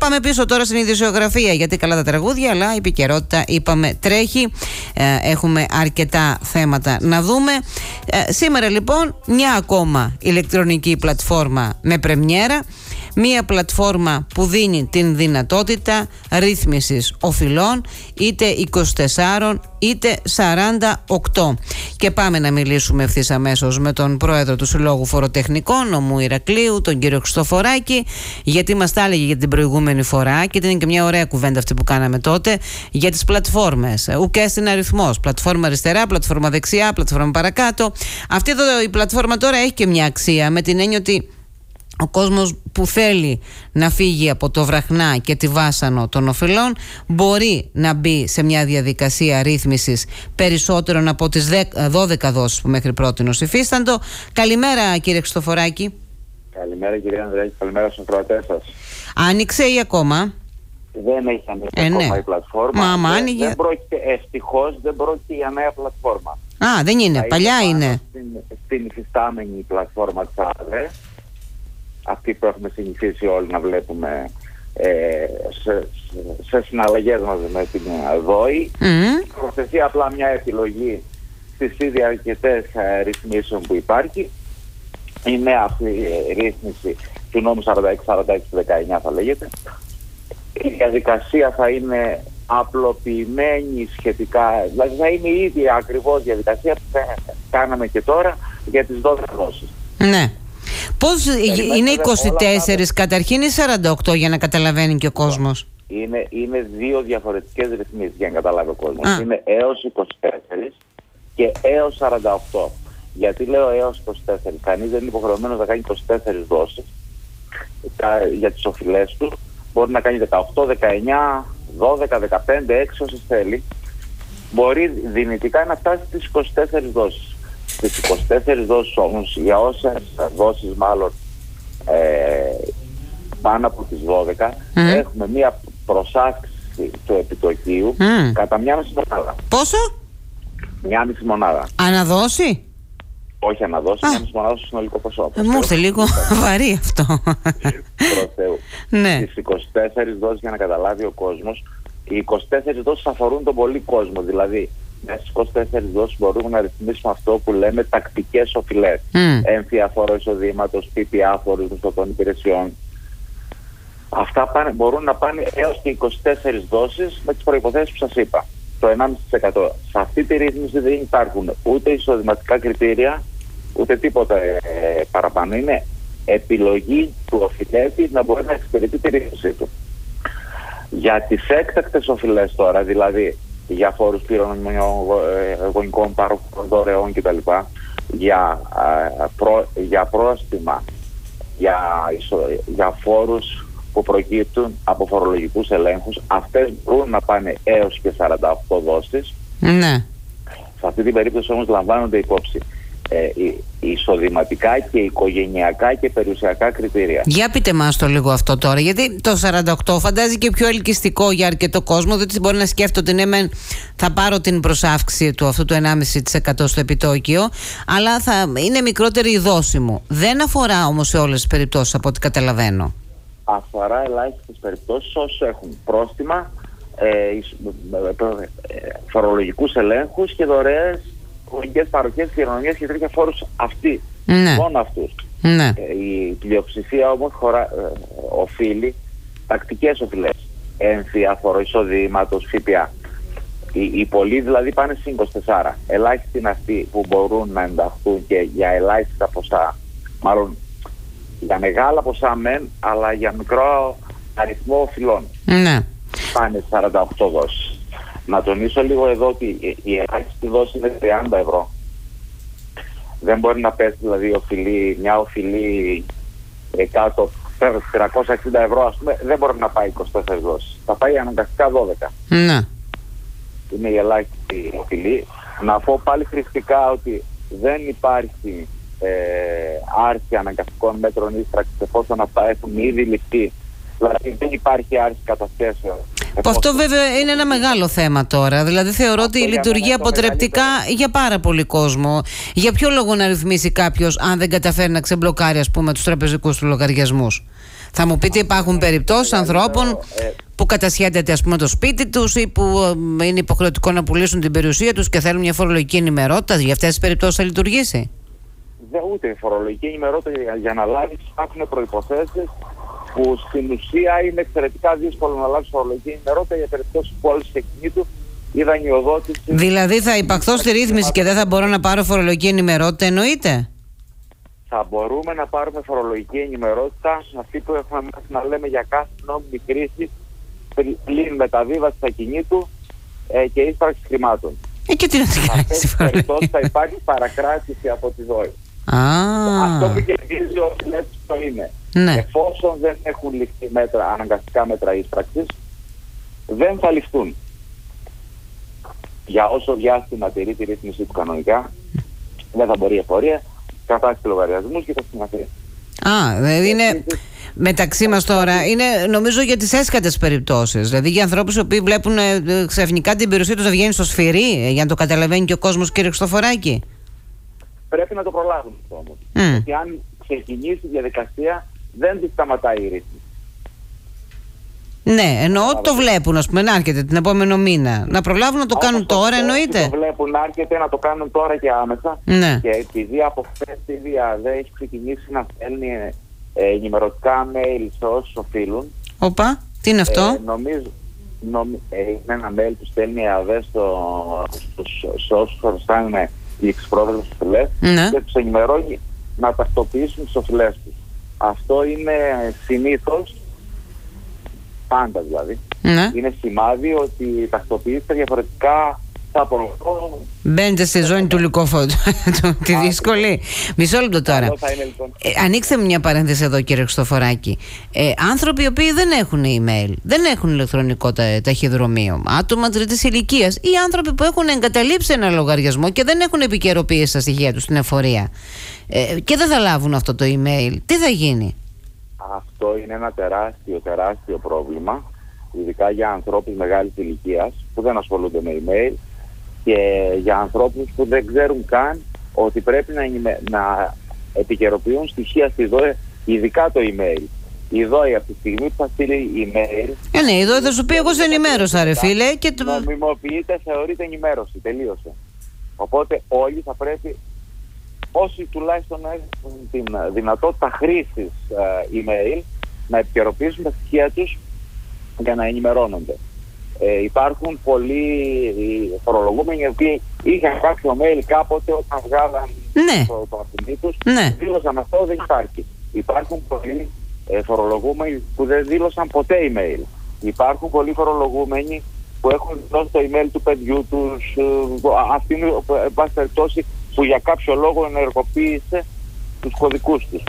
Πάμε πίσω τώρα στην ειδησιογραφία, γιατί καλά τα τραγούδια, αλλά η επικαιρότητα, είπαμε, τρέχει. Έχουμε αρκετά θέματα να δούμε. Σήμερα λοιπόν μια ακόμα ηλεκτρονική πλατφόρμα με πρεμιέρα. Μία πλατφόρμα που δίνει την δυνατότητα ρύθμισης οφειλών είτε 24 είτε 48. Και πάμε να μιλήσουμε ευθύς αμέσως με τον πρόεδρο του Συλλόγου Φοροτεχνικών, νομού Ηρακλείου, τον κύριο Χριστοφοράκη, γιατί μας τα έλεγε για την προηγούμενη φορά και ήταν και μια ωραία κουβέντα αυτή που κάναμε τότε για τις πλατφόρμες. Ουκέστην αριθμός. Πλατφόρμα αριστερά, πλατφόρμα δεξιά, πλατφόρμα παρακάτω. Αυτή εδώ η πλατφόρμα τώρα έχει και μια αξία, με την έννοια ότι ο κόσμος που θέλει να φύγει από το βραχνά και τη βάσανο των οφειλών μπορεί να μπει σε μια διαδικασία ρύθμισης περισσότερων από τις 12 δόσεις που μέχρι πρότινος υφίσταντο. Καλημέρα κύριε Χριστοφοράκη. Καλημέρα κύριε Ανδρέη, καλημέρα στους ακροατές σας. Άνοιξε ή ακόμα? Δεν έχει ανοίξει ακόμα η πλατφόρμα. Ευτυχώς δεν πρόκειται για νέα πλατφόρμα. Α, δεν είναι, παλιά είναι. Στην υφιστάμενη πλατφόρμα της ΑΔΕ, αυτή που έχουμε συνηθίσει όλοι να βλέπουμε σε συναλλαγές μας με την ΔΟΗ. Προσθεθεί απλά μια επιλογή στις ήδη αρκετές ρυθμίσεων που υπάρχει. Η νέα αυτή ρύθμιση του νόμου 46-46-19 θα λέγεται. Η διαδικασία θα είναι απλοποιημένη σχετικά, δηλαδή θα είναι η ίδια ακριβώς διαδικασία που κάναμε και τώρα για τις 12 δόσεις. Ναι. Πώς είναι 24 καταρχήν ή 48 για να καταλαβαίνει και ο κόσμος? Είναι δύο διαφορετικές ρυθμίσεις για να καταλάβει ο κόσμος. Είναι έως 24 και έως 48. Γιατί λέω έως 24? Κανείς δεν είναι υποχρεωμένος να κάνει 24 δόσεις για τις οφειλές του. Μπορεί να κάνει 18, 19, 12, 15, 6 όσες θέλει. Μπορεί δυνητικά να φτάσει στις 24 δόσεις. Στις 24 δόσεις όμως, για όσες δόσεις μάλλον πάνω από τις 12, έχουμε μία προσάυξη του επιτοκίου κατά 1,5 μονάδα. Πόσο? 1,5 μονάδα. Αναδόση? Όχι αναδόση, 1,5 μονάδα στο συνολικό ποσό. Μου ήρθε λίγο βαρύ αυτό. Προς Θεού. Στις 24 δόσεις, για να καταλάβει ο κόσμος, οι 24 δόσεις αφορούν τον πολύ κόσμο. Δηλαδή, μέσα στις 24 δόσεις μπορούμε να ρυθμίσουμε αυτό που λέμε τακτικές οφειλές. Έμφυα φόρο εισοδήματος, ΦΠΑ, φόρους μισθωτών υπηρεσιών. Αυτά μπορούν να πάνε έως και 24 δόσεις με τις προϋποθέσεις που σας είπα. Το 1,5%. Σε αυτή τη ρύθμιση δεν υπάρχουν ούτε εισοδηματικά κριτήρια, ούτε τίποτα παραπάνω. Είναι επιλογή του οφειλέτη να μπορεί να εξυπηρετεί τη ρύθμιση του. Για τις έκτακτες οφειλές τώρα, δηλαδή για φόρους πλήρων γονικών πάροχων δωρεών κτλ., για πρόστιμα, για φόρους που προκύπτουν από φορολογικούς ελέγχους, αυτές μπορούν να πάνε έως και 48 δόσεις. Ναι. Σε αυτή την περίπτωση όμως λαμβάνονται υπόψη εισοδηματικά και οικογενειακά και περιουσιακά κριτήρια. Για πείτε μας το λίγο αυτό τώρα, γιατί το 48 φαντάζει και πιο ελκυστικό για αρκετό κόσμο, διότι μπορεί να σκέφτονται ότι ναι, θα πάρω την προσάυξη του αυτού του 1,5% στο επιτόκιο, αλλά θα είναι μικρότερη η δόση μου. Δεν αφορά όμως σε όλες τις περιπτώσεις από ό,τι καταλαβαίνω. Αφορά ελάχιστες περιπτώσεις όσους έχουν πρόστιμα, φορολογικούς ελέγχους και δωρεές, γονικές παροχές, κληρονομιές και τέτοια φόρους αυτοί. Ναι. Μόνο αυτούς. Ναι. Η πλειοψηφία όμως οφείλει τακτικές οφειλές. Έμφυα, φόρο εισοδήματος, ΦΠΑ. Οι πολλοί δηλαδή πάνε στην 24. Ελάχιστοι είναι αυτοί που μπορούν να ενταχθούν και για ελάχιστα ποσά, μάλλον για μεγάλα ποσά μεν, αλλά για μικρό αριθμό οφειλών. Ναι. Πάνε 48 δόσεις. Να τονίσω λίγο εδώ ότι η ελάχιστη δόση είναι 30 ευρώ. Δεν μπορεί να πέσει δηλαδή μια οφειλή κάτω 360 ευρώ, ας πούμε, δεν μπορεί να πάει 24 δόσεις. Θα πάει αναγκαστικά 12. Ναι. Είναι η ελάχιστη οφειλή. Να πω πάλι χρηστικά ότι δεν υπάρχει άρση αναγκαστικών μέτρων ίστραξης εφόσον αυτά έχουν ήδη ληφθεί. Δηλαδή δεν υπάρχει άρση καταθέσεων. Αυτό βέβαια είναι ένα μεγάλο θέμα τώρα. Δηλαδή θεωρώ ότι λειτουργεί αποτρεπτικά για πάρα πολύ κόσμο. Για ποιο λόγο να ρυθμίσει κάποιος αν δεν καταφέρει να ξεμπλοκάρει, ας πούμε, τους τραπεζικούς του λογαριασμούς? Θα μου πείτε, υπάρχουν περιπτώσεις ανθρώπων που κατασχέτεται, ας πούμε, το σπίτι τους ή που είναι υποχρεωτικό να πουλήσουν την περιουσία τους και θέλουν μια φορολογική ενημερότητα. Για αυτές τις περιπτώσεις θα λειτουργήσει? Ούτε η φορολογική ενημερότητα για να λάβεις, υπάρχουν προϋποθέσεις που στην ουσία είναι εξαιρετικά δύσκολο να λάβεις φορολογική ενημερότητα για περιπτώσεις πώλησης ακινήτου ή δανειοδότηση. Δηλαδή θα υπαχθώ στη ρύθμιση και δεν θα μπορώ να πάρω φορολογική ενημερότητα, εννοείται? Θα μπορούμε να πάρουμε φορολογική ενημερότητα, αυτή που έχουμε μάθει να λέμε για κάθε νόμιμη κρίση, πλην μεταβίβαση ακινήτου και ίσπραξη χρημάτων. Και τι να την κάνει? Σε αυτές τις περιπτώσεις θα υπάρχει παρακράτηση από τη ΔΟΗ. Αυτό που κερδίζει ο οφειλέτης το είναι, εφόσον δεν έχουν ληφθεί αναγκαστικά μέτρα ίσπραξης, δεν θα ληφθούν. Για όσο διάστημα τηρεί τη ρύθμιση του κανονικά, δεν θα μπορεί η εφορία, κατάσχει λογαριασμούς και τα συναφή. Δηλαδή είναι μεταξύ μας τώρα, είναι νομίζω για τις έσκατες περιπτώσεις. Δηλαδή για ανθρώπους οι οποίοι βλέπουν ξαφνικά την περιουσία τους να βγαίνει στο σφυρί, για να το καταλαβαίνει και ο κόσμος, κύριε Χριστοφοράκη. Πρέπει να το προλάβουν όμως. Γιατί αν ξεκινήσει η διαδικασία, δεν τη σταματάει η ρύθμιση. Ναι, εννοώ το βλέπουν, ας πούμε, να έρχεται την επόμενο μήνα. Να προλάβουν να το κάνουν τώρα, εννοείται. Το βλέπουν να έρχεται να το κάνουν τώρα και άμεσα. Ναι. Και επειδή από χθες ήδη δεν έχει ξεκινήσει να στέλνει ενημερωτικά mail σε όσους οφείλουν. Οπα, τι είναι αυτό? Νομίζω είναι ένα mail που στέλνει η ΑΔΕ σε όσους χρωστάνε οι εξυπρόβατες οφειλές και τους ενημερώνει να τακτοποιήσουν τις οφειλές τους. Αυτό είναι συνήθως, πάντα δηλαδή, είναι σημάδι ότι τακτοποιήσετε, διαφορετικά θα απολογώ. Μπαίνετε στη ζώνη του λυκοφόντου, τη δύσκολη. Μισό λεπτό τώρα. Ανοίξτε μια παρένθεση εδώ, κύριε Χριστοφοράκη. Άνθρωποι οι οποίοι δεν έχουν email, δεν έχουν ηλεκτρονικό ταχυδρομείο, άτομα τρίτης ηλικίας ή άνθρωποι που έχουν εγκαταλείψει ένα λογαριασμό και δεν έχουν επικαιροποιήσει στα στοιχεία τους στην εφορία και δεν θα λάβουν αυτό το email, τι θα γίνει? Αυτό είναι ένα τεράστιο πρόβλημα, ειδικά για ανθρώπους μεγάλης ηλικίας που δεν ασχολούνται με email και για ανθρώπους που δεν ξέρουν καν ότι πρέπει να επικαιροποιούν στοιχεία στη ΔΟΕ, ειδικά το email. Η ΔΟΕ από τη στιγμή που θα στείλει email... ναι, η ΔΟΕ θα σου πει εγώ σε ενημέρωσα, ρε φίλε, και νομιμοποιείται, θεωρείται ενημέρωση, τελείωσε. Οπότε όλοι θα πρέπει, όσοι τουλάχιστον έχουν την δυνατότητα χρήσης email, να επικαιροποιήσουν τα στοιχεία τους για να ενημερώνονται. Υπάρχουν πολλοί φορολογούμενοι οι οποίοι είχαν κάποιο mail κάποτε όταν βγάλαν το αυτοκίνητο τους, δήλωσαν αυτό, δεν υπάρχει. Υπάρχουν πολλοί φορολογούμενοι που δεν δήλωσαν ποτέ email. Υπάρχουν πολλοί φορολογούμενοι που έχουν δώσει το email του παιδιού τους, αυτή είναι εν πάση περιπτώσει που για κάποιο λόγο ενεργοποίησε τους κωδικούς τους.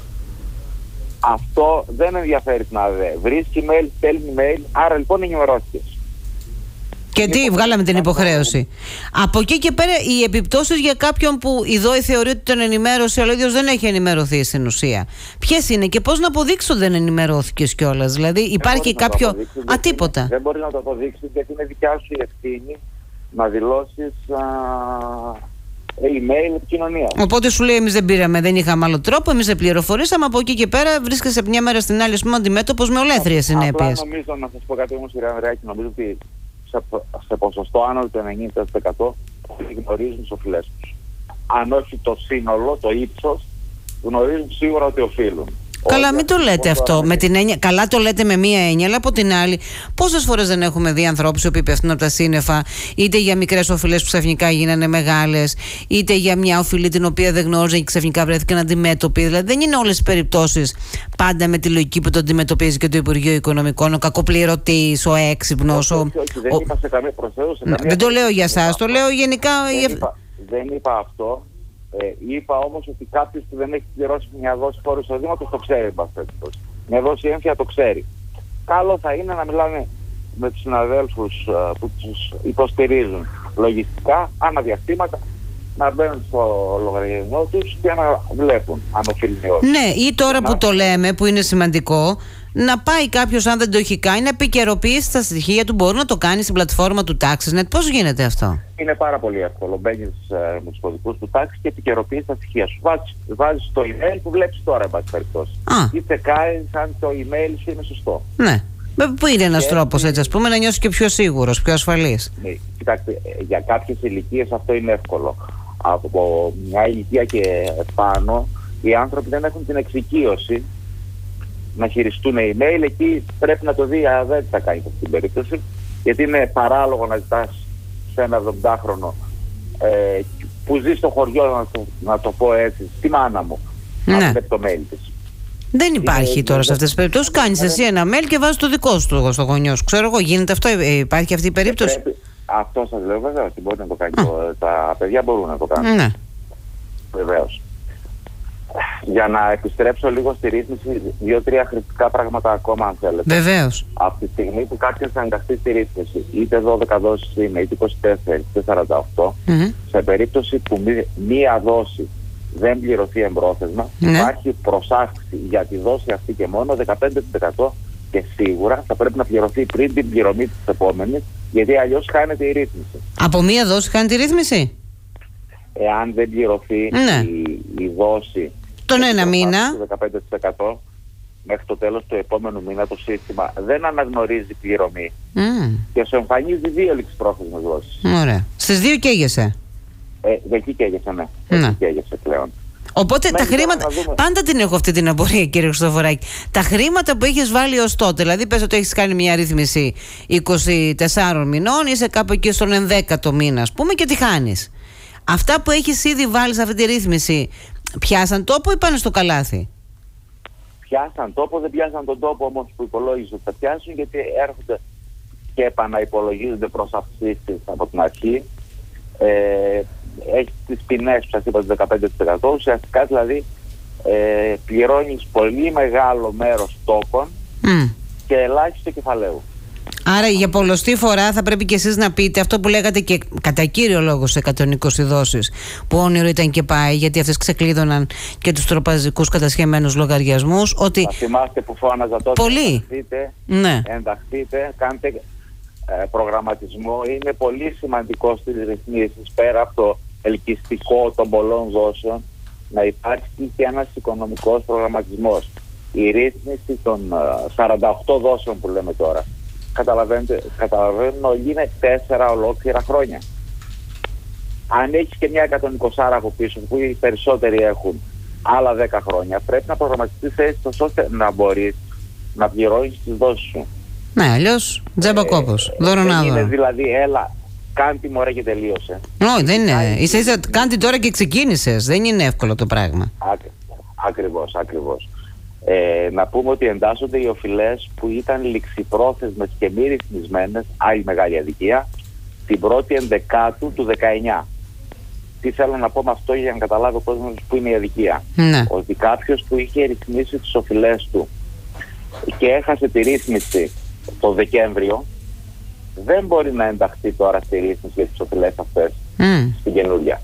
Αυτό δεν ενδιαφέρει την ΑΔΕ. Βρίσκει mail, στέλνει mail, άρα λοιπόν ενημερώθηκες. Και τι, βγάλαμε την υποχρέωση. Από εκεί και πέρα οι επιπτώσεις για κάποιον που η ΔΟΗ θεωρεί ότι τον ενημέρωσε, αλλά ο ίδιος δεν έχει ενημερωθεί στην ουσία. Ποιες είναι και πώς να αποδείξω δεν ενημερώθηκες κιόλας? Δηλαδή υπάρχει κάποιο. Τίποτα. Δεν μπορεί να το αποδείξεις γιατί είναι δικιά σου η ευθύνη να δηλώσεις email επικοινωνία. Οπότε σου λέει: εμείς δεν πήραμε, δεν είχαμε άλλο τρόπο, εμείς σε πληροφορήσαμε. Από εκεί και πέρα βρίσκεσαι από μια μέρα στην άλλη, ας πούμε, αντιμέτωπος με ολέθριες συνέπειες. Απλά νομίζω, να σας πω κάτι όμως, κύριε Ανδρεάκη, νομίζω ότι σε ποσοστό άνω του 90% γνωρίζουν τις οφειλές τους. Αν όχι το σύνολο, το ύψος, γνωρίζουν σίγουρα ότι οφείλουν. Καλά, μην το λέτε αυτό με την έννοια. Καλά, το λέτε με μία έννοια, αλλά από την άλλη, πόσες φορές δεν έχουμε δει ανθρώπους που πέφτουν από τα σύννεφα, είτε για μικρές οφειλές που ξαφνικά γίνανε μεγάλες, είτε για μια οφειλή την οποία δεν γνώριζαν και ξαφνικά βρέθηκαν αντιμέτωποι. Δηλαδή, δεν είναι όλες οι περιπτώσεις πάντα με τη λογική που το αντιμετωπίζει και το Υπουργείο Οικονομικών, ο κακοπληρωτής, ο έξυπνος. Δεν είπα σε καμία προσέγγιση. Δεν το λέω για εσάς, το λέω γενικά. Δεν είπα αυτό. Είπα όμως ότι κάποιος που δεν έχει πληρώσει μια δόση φόρου εισοδήματος το ξέρει. Μια δόση έμφυα το ξέρει. Καλό θα είναι να μιλάνε με τους συναδέλφους που τους υποστηρίζουν λογιστικά, αναδιαστήματα, να μπαίνουν στο λογαριασμό τους και να βλέπουν αν οφείλει. Ναι, ή τώρα που το λέμε, που είναι σημαντικό, να πάει κάποιος, αν δεν το έχει κάνει, να επικαιροποιήσει τα στοιχεία του. Μπορεί να το κάνει στην πλατφόρμα του TaxisNet. Πώς γίνεται αυτό? Είναι πάρα πολύ εύκολο. Μπαίνεις με τους κωδικούς του Taxis και επικαιροποιείς τα στοιχεία σου. Βάζεις το email που βλέπεις τώρα, εν πάση περιπτώσει. Ή τσεκάρεις αν το email σου είναι σωστό. Ναι. Πού είναι ένας τρόπος, έτσι, ας πούμε, να νιώσεις και πιο σίγουρος, πιο ασφαλής? Ναι, κοιτάξτε, για κάποιες ηλικίες αυτό είναι εύκολο. Από μια ηλικία και πάνω, οι άνθρωποι δεν έχουν την εξοικείωση να χειριστούν email. Εκεί πρέπει να το δει, δεν θα κάνει αυτή την περίπτωση, γιατί είναι παράλογο να ζητάς σε ένα 70χρονο που ζει στο χωριό, να το πω έτσι, στη μάνα μου, να βλέπει το mail της. Δεν υπάρχει τώρα σε αυτές τις περιπτώσεις. Κάνεις εσύ ένα mail και βάζεις το δικό σου στο γονιό σου. Ξέρω εγώ, γίνεται αυτό, υπάρχει αυτή η περίπτωση? Αυτό σας λέω, βέβαια, ότι μπορεί να το κάνει. Τα παιδιά μπορούν να το κάνουν. Ναι. Βεβαίως. Για να επιστρέψω λίγο στη ρύθμιση, 2-3 χρηστικά πράγματα ακόμα, αν θέλετε. Βεβαίως. Από τη στιγμή που κάποιος θα ενταχθεί στη ρύθμιση, είτε 12 δόσεις είναι, είτε 24, είτε 48, σε περίπτωση που μία δόση δεν πληρωθεί εμπρόθεσμα, υπάρχει προσάυξη για τη δόση αυτή και μόνο 15%, και σίγουρα θα πρέπει να πληρωθεί πριν την πληρωμή της επόμενης, γιατί αλλιώς χάνεται η ρύθμιση. Από μία δόση χάνεται η ρύθμιση? Εάν δεν πληρωθεί η δόση τον ένα μήνα, 15%, μέχρι το τέλος του επόμενου μήνα το σύστημα δεν αναγνωρίζει πληρωμή και σου εμφανίζει 2 ληξιπρόθεσμες δόσεις. Ωραία. Στις 2 καίγεσαι? Εκεί καίγεσαι, ναι. Εκεί καίγεσαι πλέον. Οπότε τα χρήματα, πάντα την έχω αυτή την απορία, κύριε Χριστοδωράκη. Τα χρήματα που έχεις βάλει ως τότε, δηλαδή πες ότι έχεις κάνει μια ρύθμιση 24 μηνών, είσαι κάπου εκεί στον 11ο μήνα, ας πούμε, και τι χάνεις. Αυτά που έχεις ήδη βάλει σε αυτή τη ρύθμιση, πιάσαν τόπο ή πάνε στο καλάθι? Πιάσαν τόπο, δεν πιάσαν τον τόπο όμως που υπολόγιζε ότι θα πιάσουν, γιατί έρχονται και επαναυπολογίζονται προς αυξήσεις από την αρχή. Έχει τις ποινές που σας είπα, το 15%. Ουσιαστικά δηλαδή πληρώνεις πολύ μεγάλο μέρος τόκων και ελάχιστο κεφαλαίου. Άρα για πολλοστή φορά θα πρέπει και εσείς να πείτε αυτό που λέγατε και κατά κύριο λόγο σε 120 δόσεις, που όνειρο ήταν και πάει, γιατί αυτές ξεκλείδωναν και τους τροπαζικούς κατασχεμένους λογαριασμούς. Ότι θα θυμάστε που φώναζα τότε, πολύ. Ενταχθείτε, κάντε προγραμματισμό. Είναι πολύ σημαντικό στις ρυθμίσεις, πέρα από το ελκυστικό των πολλών δόσεων, να υπάρχει και ένας οικονομικός προγραμματισμός. Η ρύθμιση των 48 δόσεων που λέμε τώρα, καταλαβαίνουν όλοι, είναι 4 ολόκληρα χρόνια. Αν έχεις και μια 120 από πίσω, που οι περισσότεροι έχουν άλλα 10 χρόνια, πρέπει να προγραμματιστείς έτσι ώστε να μπορείς να πληρώνεις τις δόσεις σου. Ναι, αλλιώς τζάμπα κόπος. Δώρο να είναι δηλαδή, έλα, κάντε μωρέ και τελείωσε. Όχι, δεν είναι. Ίσα κάντε τώρα και ξεκίνησες. Δεν είναι εύκολο το πράγμα. Ακριβώς. Να πούμε ότι εντάσσονται οι οφειλές που ήταν ληξιπρόθεσμες και μη ρυθμισμένες, άλλη μεγάλη αδικία, την 1η Ενδεκάτου του 19. Τι θέλω να πω με αυτό για να καταλάβει ο κόσμος που είναι η αδικία? Ότι κάποιος που είχε ρυθμίσει τις οφειλές του και έχασε τη ρύθμιση το Δεκέμβριο, δεν μπορεί να ενταχθεί τώρα στη ρύθμιση για τις οφειλές αυτές στην καινούργια.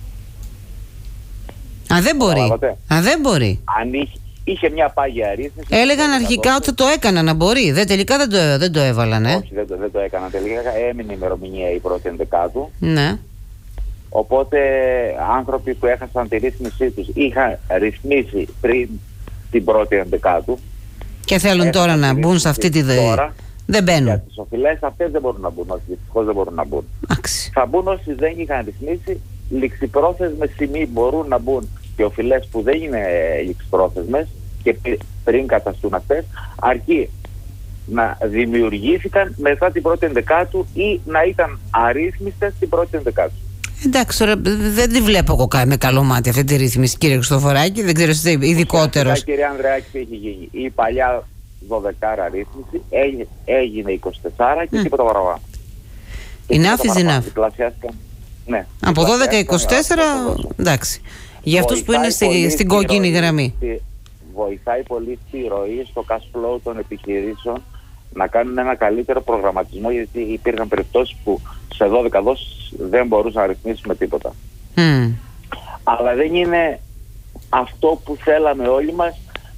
Δεν μπορεί. Αν είχε μια πάγια ρύθμιση. Έλεγαν αρχικά ότι το έκανα να μπορεί. Τελικά δεν το έβαλαν. Όχι, δεν το έκανα. Τελικά έμεινε η ημερομηνία η 1η Ενδεκάτου. Ναι. Οπότε άνθρωποι που έχασαν τη ρύθμισή τους είχαν ρυθμίσει πριν την 1η Ενδεκάτου και θέλουν τώρα να μπουν σε αυτή τη τώρα, δεν μπαίνουν. Για τις οφειλές αυτές δεν μπορούν να μπουν. Όχι, δυστυχώς δεν μπορούν να μπουν. Θα μπουν όσοι δεν είχαν ρυθμίσει. Ληξιπρόθεσμες σημεί μπορούν να μπουν και οφειλές που δεν είναι ληξιπρόθεσμες και πριν καταστούν αυτές, αρκεί να δημιουργήθηκαν μετά την 1η Ενδεκάτου ή να ήταν αρρύθμιστες την 1η Ενδεκάτου. Εντάξει, τώρα δεν τη βλέπω εγώ με καλό μάτι αυτή τη ρύθμιση, κύριε Χριστοδωράκη. Δεν ξέρω, είστε ειδικότερος. Κύριε Ανδρεάκη, τι έχει γίνει? Η παλιά 12 ρύθμιση έγινε 24 και τίποτα παραπάνω. Enough is enough. Ναι, από 12-24, εντάξει. Για αυτούς που είναι στην κόκκινη γραμμή. Βοηθάει πολύ στη ροή, στο cash flow των επιχειρήσεων, να κάνουν ένα καλύτερο προγραμματισμό, γιατί υπήρχαν περιπτώσεις που σε 12 δόσεις δεν μπορούσαν να ρυθμίσουμε τίποτα. Αλλά δεν είναι αυτό που θέλαμε όλοι μας,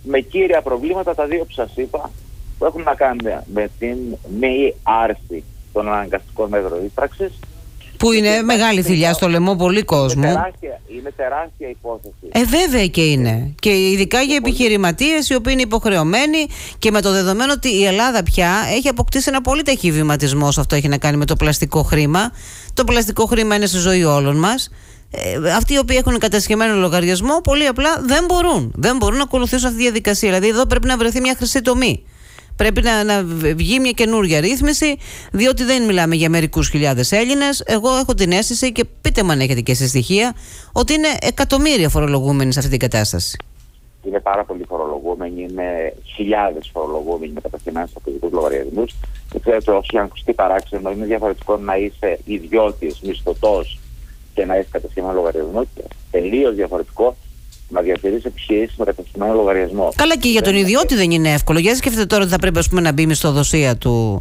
με κύρια προβλήματα τα δύο που σας είπα, που έχουν να κάνουν με την μη άρση των αναγκαστικών μέτρων ύπραξης. Που είναι μεγάλη θηλιά στο λαιμό πολύ κόσμο. Είναι τεράστια υπόθεση. Βέβαια και είναι. Και ειδικά για επιχειρηματίες οι οποίοι είναι υποχρεωμένοι, και με το δεδομένο ότι η Ελλάδα πια έχει αποκτήσει ένα πολύ ταχύ βηματισμό. Αυτό έχει να κάνει με το πλαστικό χρήμα. Το πλαστικό χρήμα είναι στη ζωή όλων μας. Αυτοί οι οποίοι έχουν κατασχεμένο λογαριασμό πολύ απλά δεν μπορούν να ακολουθήσουν αυτή τη διαδικασία. Δηλαδή εδώ πρέπει να βρεθεί μια χρυσή τομή. Πρέπει να βγει μια καινούργια ρύθμιση, διότι δεν μιλάμε για μερικούς χιλιάδες Έλληνες. Εγώ έχω την αίσθηση, και πείτε μου αν έχετε και σε στοιχεία, ότι είναι εκατομμύρια φορολογούμενοι σε αυτή την κατάσταση. Είναι πάρα πολλοί φορολογούμενοι, είναι χιλιάδες φορολογούμενοι με κατασχεμένους τοπικούς λογαριασμούς. Και ξέρετε, όσοι αν ακουστεί παράξενο, είναι διαφορετικό να είσαι ιδιώτης, μισθωτός και να έχεις κατασχεμένο λογαριασμό. Τελείως διαφορετικό να διατηρήσει επιχειρήσεις με κατασχεμένο λογαριασμό. Καλά, και για τον ιδιώτη δεν είναι εύκολο. Για σκεφτείτε τώρα ότι θα πρέπει, ας πούμε, να μπει η μισθοδοσία του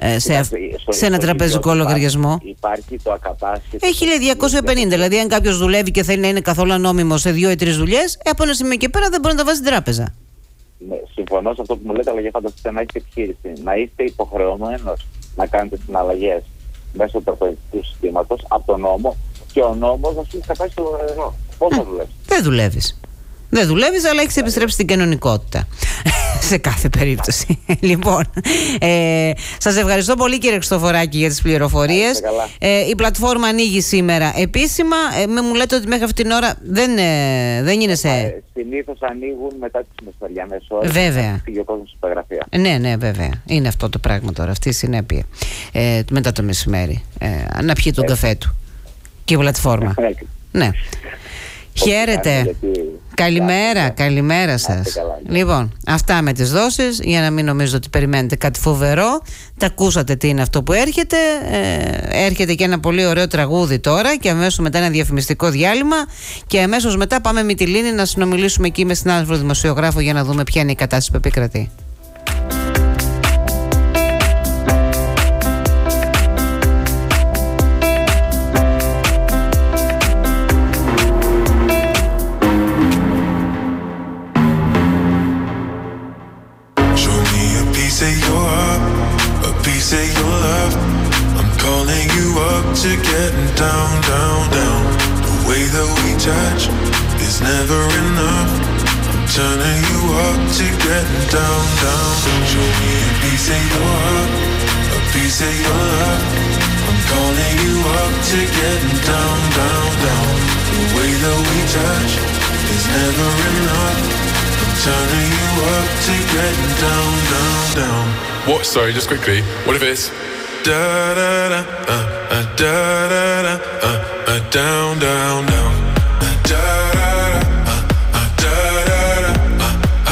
σε ένα τραπεζικό λογαριασμό. Υπάρχει το ακατάσχετο. Έχει 1250. Δηλαδή, αν κάποιος δουλεύει και θέλει να είναι καθόλου ανώνυμο σε 2 ή 3 δουλειές, από ένα σημείο και πέρα δεν μπορεί να τα βάζει στην τράπεζα. Ναι, συμφωνώ σε αυτό που μου λέτε, αλλά για φανταστείτε να έχετε επιχείρηση, να είστε υποχρεωμένος να κάνετε συναλλαγές μέσω του τραπεζικού συστήματος από τον νόμο, και ο νόμος να σου έχει κατάσει το λογαριασμό. Πώς θα δουλεύεις? Δεν δουλεύεις, αλλά έχεις επιστρέψει στην κανονικότητα. Σε κάθε περίπτωση. Λοιπόν, σας ευχαριστώ πολύ, κύριε Χριστοφοράκη, για τις πληροφορίες. Η πλατφόρμα ανοίγει σήμερα επίσημα. Μου λέτε ότι μέχρι αυτή την ώρα δεν είναι σε... Συνήθως ανοίγουν μετά τις μεσημεριανές ώρες. Βέβαια. Φύγει ο κόσμος στην υπογραφία. Ναι, βέβαια. Είναι αυτό το πράγμα τώρα, αυτή η συνέπεια. Μετά το μεσημέρι. Να πιει τον καφέ του. Και η πλατφόρμα. Ναι. Χαίρετε. Καλημέρα σας. Λοιπόν, αυτά με τις δόσεις, για να μην νομίζετε ότι περιμένετε κάτι φοβερό. Τα ακούσατε τι είναι αυτό που έρχεται. Έρχεται και ένα πολύ ωραίο τραγούδι τώρα, και αμέσως μετά ένα διαφημιστικό διάλειμμα, και αμέσως μετά πάμε Μυτιλήνη να συνομιλήσουμε εκεί με συνάδελφο δημοσιογράφο για να δούμε ποια είναι η κατάσταση που επικρατεί. To getting down, down, down. The way that we touch is never enough. I'm turning you up to getting down, down. Show me a piece of your heart, a piece of your love. I'm calling you up to getting down, down, down. The way that we touch is never enough. I'm turning you up to getting down, down, down. What? Sorry, just quickly. What if it's da da da da da da down, down, down, da da.